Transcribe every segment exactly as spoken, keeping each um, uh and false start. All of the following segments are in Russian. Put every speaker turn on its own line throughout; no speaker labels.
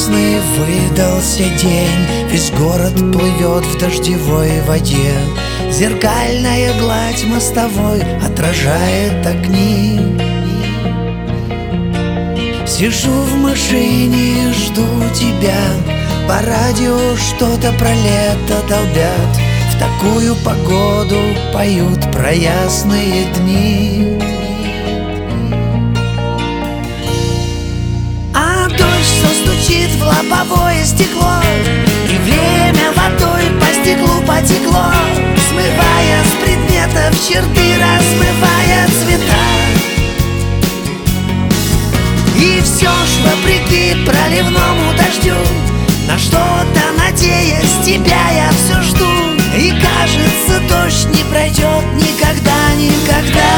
Ясный выдался день, весь город плывет в дождевой воде. Зеркальная гладь мостовой отражает огни. Сижу в машине и жду тебя. По радио что-то про лето долбят. В такую погоду поют про ясные дни. А дождь все стучит в лобовое стекло, и время водой по стеклу потекло, смывая с предметов черты, размывая цвета. И все ж вопреки проливному дождю, на что-то надеясь, тебя я все жду. И кажется, дождь не пройдет никогда, никогда.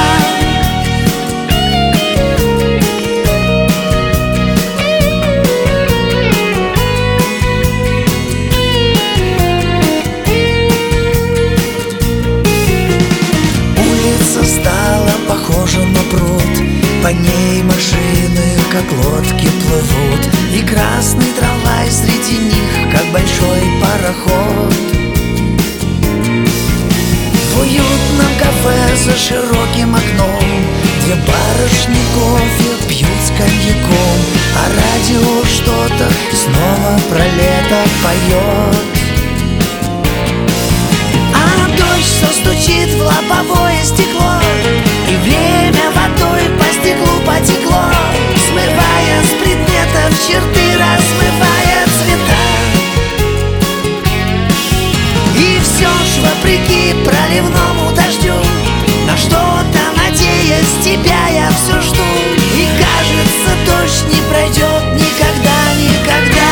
Улица стала похожа на пруд, по ней машины, как лодки, плывут. И красный трамвай среди них, как большой пароход. В уютном кафе за широким окном две барышни кофе пьют с коньяком, а радио что-то снова про лето поет. А дождь все стучит в лобовое стекло, и время водой по стеклу потекло, смывая с предметов черты, размывая цвета. И все ж вопреки проливному дождю, на что-то надеясь, тебя я все жду. И кажется, дождь не пройдет никогда, никогда.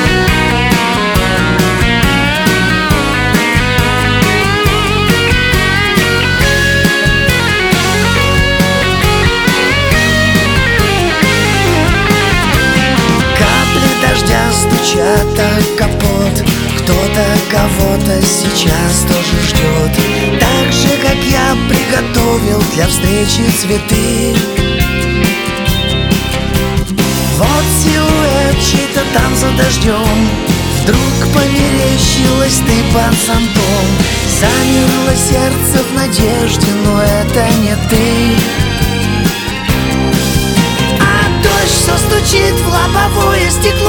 Стучат о капот, кто-то кого-то сейчас тоже ждет. Так же, как я приготовил для встречи цветы. Вот силуэт чей-то там за дождем, вдруг померещилась ты под зонтом. Замерло сердце в надежде, но это не ты. А дождь все стучит в лобовое стекло,